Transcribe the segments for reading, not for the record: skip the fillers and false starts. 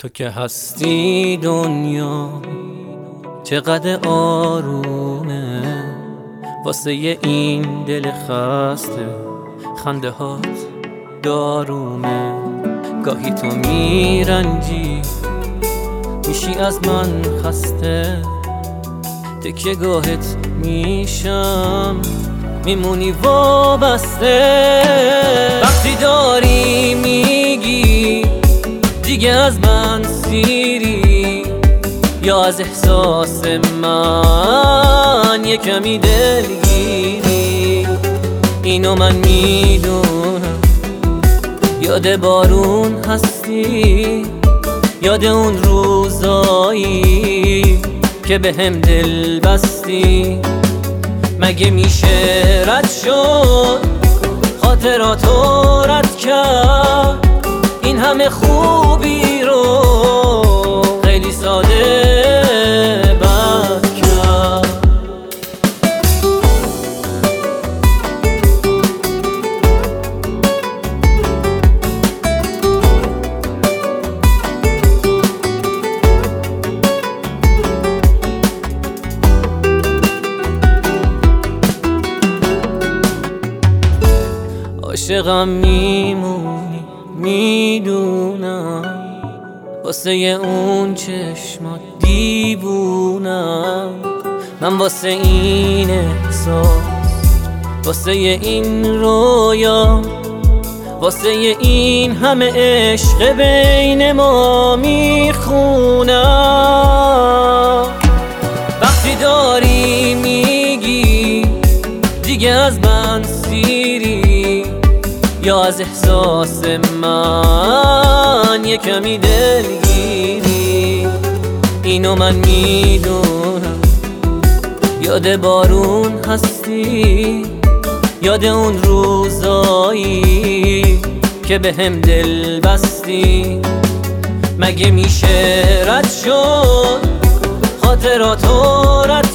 تو که هستی دنیا چقدر آرومه، واسه این دل خسته خنده هات دارومه. گاهی تو میرنجی میشی از من خسته، تکیه گاهت میشم میمونی وابسته. وقتی داری میگی دیگه از من سیری، یا از احساس من یه کمی دلگیری، اینو من میدونم. یاد بارون هستی، یاد اون روزایی که به هم دل بستی. مگه میشه رد شد خاطراتو رد کرد، این همه خوبی رو خیلی ساده بد کرد. عاشقم میمونی میدونم، واسه اون چشمات دیوونم. من واسه این احساس، واسه این رویا، واسه این همه عشق بین ما میخونم. وقتی داری میگی دیگه از من سیری، یا از احساس من یه کمی دلگیری، اینو من میدونم. یاد بارون هستی، یاد اون روزایی که به هم دل بستی. مگه میشه رد شد خاطراتو رد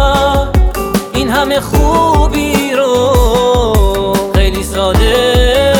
کرد، این همه خوبی رو خیلی ساده